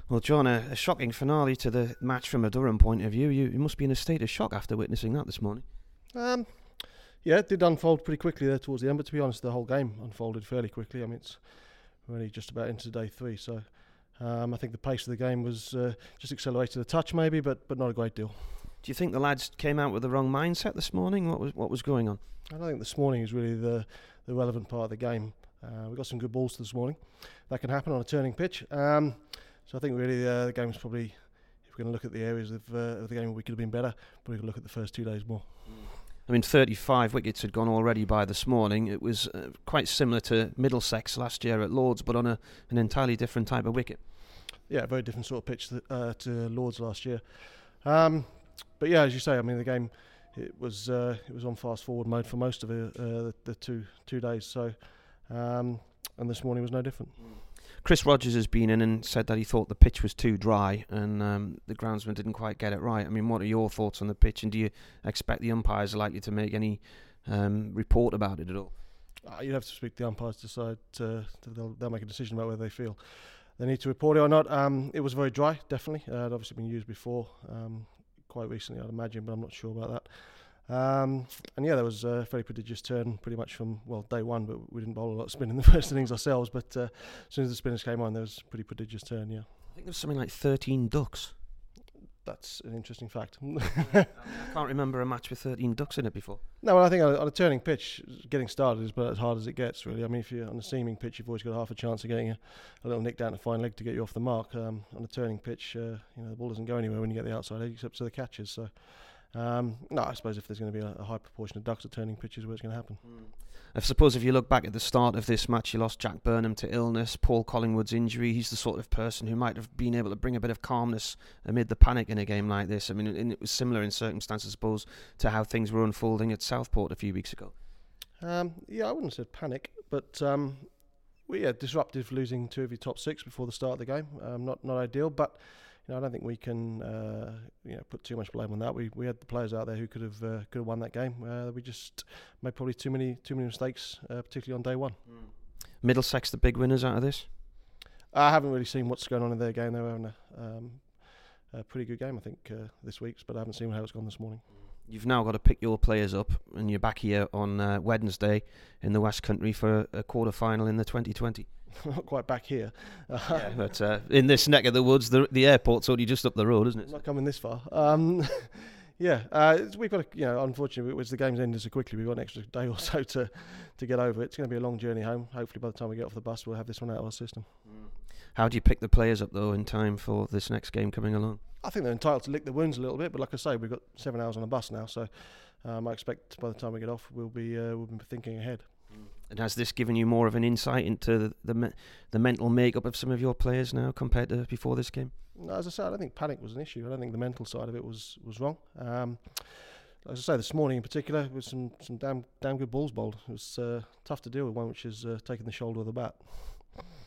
Well, John, a shocking finale to the match from a Durham point of view. You must be in a state of shock after witnessing that this morning. Yeah, it did unfold pretty quickly there towards the end, but to be honest, the whole game unfolded fairly quickly. I mean, we're only just about into day 3, so I think the pace of the game was just accelerated a touch maybe, but not a great deal. Do you think the lads came out with the wrong mindset this morning? What was going on? I don't think this morning is really the relevant part of the game. We got some good balls this morning. That can happen on a turning pitch. So I think really the game was probably, if we're going to look at the areas of the game where we could have been better, probably going to look at the first 2 days more. I mean, 35 wickets had gone already by this morning. It was quite similar to Middlesex last year at Lords, but on an entirely different type of wicket. Yeah, a very different sort of pitch to Lords last year. But yeah, as you say, I mean, the game it was on fast forward mode for most of the two days. So, and this morning was no different. Chris Rogers has been in and said that he thought the pitch was too dry and the groundsman didn't quite get it right. I mean, what are your thoughts on the pitch, and do you expect the umpires are likely to make any report about it at all? You'd have to speak to the umpires to decide. They'll make a decision about whether they feel they need to report it or not. It was very dry, definitely. It had obviously been used before, quite recently, I'd imagine, but I'm not sure about that. And yeah, there was a very prodigious turn pretty much from, day one, but we didn't bowl a lot of spin in the first innings ourselves, but as soon as the spinners came on, there was a pretty prodigious turn, yeah. I think there was something like 13 ducks. That's an interesting fact. I can't remember a match with 13 ducks in it before. No, well, I think on a turning pitch, getting started is about as hard as it gets, really. I mean, if you're on a seaming pitch, you've always got half a chance of getting a little nick down to fine leg to get you off the mark. On a turning pitch, the ball doesn't go anywhere when you get the outside edge, except to the catches, so... no, I suppose if there's going to be a high proportion of ducks at turning pitches, where it's going to happen. I suppose if you look back at the start of this match, you lost Jack Burnham to illness, Paul Collingwood's injury. He's the sort of person who might have been able to bring a bit of calmness amid the panic in a game like this. I mean, and it was similar in circumstances, I suppose, to how things were unfolding at Southport a few weeks ago. Yeah, I wouldn't have said panic, but disruptive, losing 2 of your top 6 before the start of the game. Not ideal, but I don't think we can put too much blame on that. We had the players out there who could have won that game. We just made probably too many mistakes, particularly on day one. Middlesex the big winners out of this? I haven't really seen what's going on in their game. They were having a pretty good game, I think, this week, but I haven't seen how it's gone this morning. You've now got to pick your players up, and you're back here on Wednesday in the West Country for a quarter-final in the 2020. Not quite back here. Yeah, but in this neck of the woods, the airport's only just up the road, isn't it? Not coming this far. We've got to, unfortunately, as the game's ended so quickly, we've got an extra day or so to get over it. It's going to be a long journey home. Hopefully by the time we get off the bus, we'll have this one out of our system. How do you pick the players up, though, in time for this next game coming along? I think they're entitled to lick the wounds a little bit, but like I say, we've got 7 hours on a bus now, so I expect by the time we get off, we'll be thinking ahead. And has this given you more of an insight into the mental makeup of some of your players now compared to before this game? No, as I said, I don't think panic was an issue. I don't think the mental side of it was wrong. As I say, this morning in particular, with some damn good balls bowled. It was tough to deal with one which has taken the shoulder of the bat.